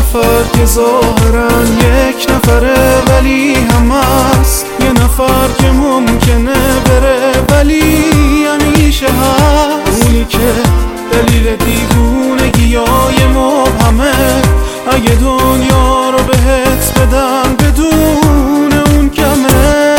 نفر که ظاهرا یک نفره ولی هم هست، یه نفر که ممکنه بره ولی همیشه هست. اونی که دلیل دیوونگیای مبهمه، اگه دنیا رو بهت بدم بدون اون کمه.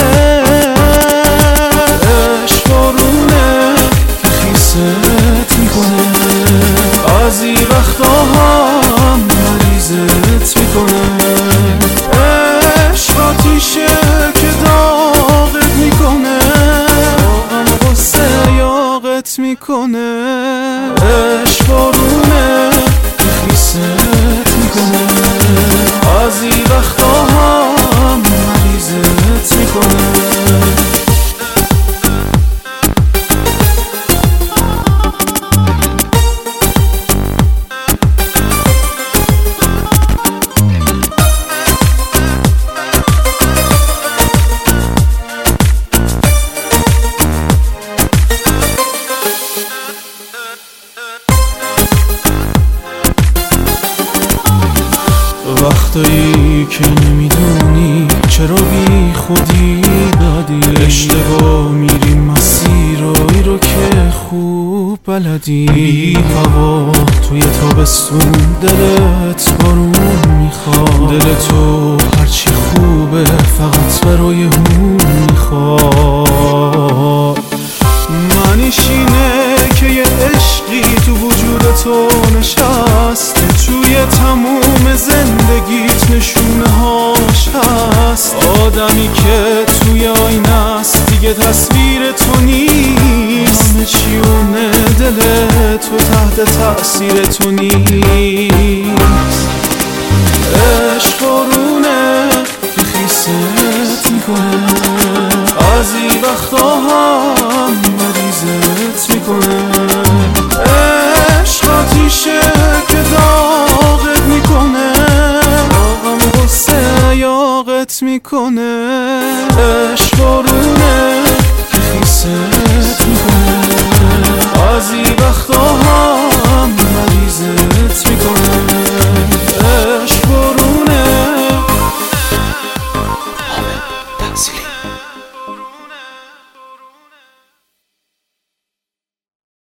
عشق بارونه که خیست میکنه، بعضی وقتا هم مریضت میکنه. عشق آتیشه که داغت میکنه، هم غصه یاغت میکنه. عشق بارونه که خیست میکنه، بعضی وقتا هم مریضت میکنه. وقتایی که نمیدونی چرا بی خودی بدی، اشتباه میری مسیرایی رو که خوب بلدی. بی هوا توی تابستون دلت بارون میخواد، دل تو هرچی خوبه فقط برای اون میخواد. معنیش اینه که یه عشقی تو وجود تو نشسته، توی تموم زندگیت نشونه هاش هست. آدمی که توی آینه است دیگه تصویر تو نیست، همه چیونه دل تو تحت تأثیر تو نیست. عشق بارونه که خیست میکنه، بعضی وقتا هم مریضت میکنه. عشق آتیشه که داغت میکنه، هم غصه یاغت میکنه. عشق